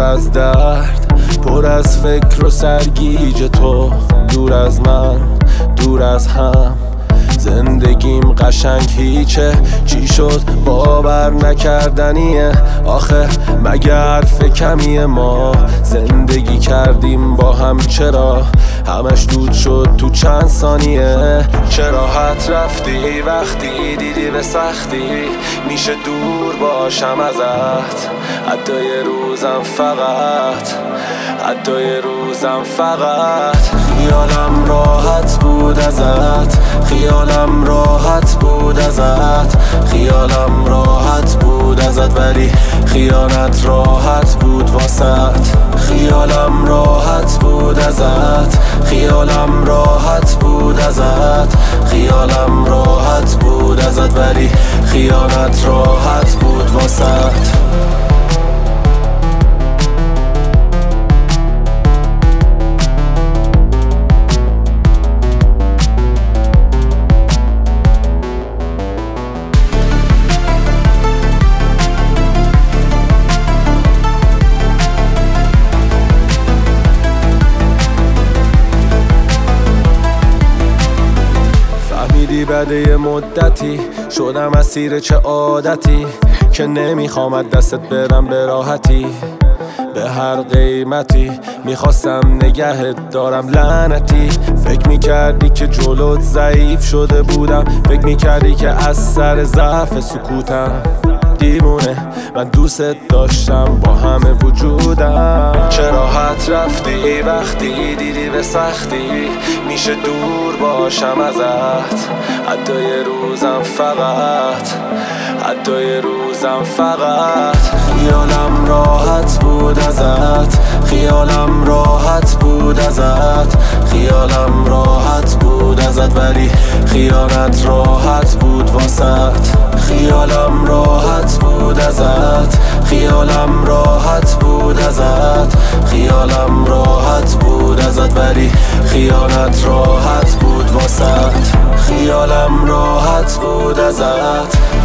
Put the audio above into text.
از درد، پر از فکر و سرگیج تو، دور از من، دور از هم. زندگیم قشنگ هیچه، چی شد باور نکردنیه. آخه مگه حرف کمیه؟ ما زندگی کردیم با هم، چرا همش دود شد تو چند ثانیه؟ چه راحت رفتی وقتی دیدی به سختی میشه دور باشم ازت. حتی یه روزم فقط، حتی یه روزم فقط. خیالم راحت بود ازت، خیالم راحت بود ازت، خیالم راحت بود ازت، ولی خیانت راحت بود واسط. خیالم راحت بود ازت، خیالم راحت بود ازت، خیالم راحت بود ازت، ولی خیانت راحت بود واسط. بعد یه مدتی شدم اسیر چه عادتی که نمیخوام دستت برم به راحتی. به هر قیمتی میخواستم نگهت دارم لعنتی. فکر میکردی که جلوت ضعیف شده بودم، فکر میکردی که از سر ضعف سکوتم. دیوونه من دوست داشتم با همه وجودم. چه راحت رفتی وقتی دیدی به سختی میشه دور باشم ازت. حتی یه روزم فقط، حتی یه روزم فقط. خیالم راحت بود ازت، خیالم راحت بود ازت، خیالم راحت بود ازت، ولی خیانت راحت بود واسط. خیالم راحت بود ازت، خیالم راحت بود ازت، خیالم راحت بود ازت، ولی خیانت راحت بود واسط. خیالم راحت بود ازت،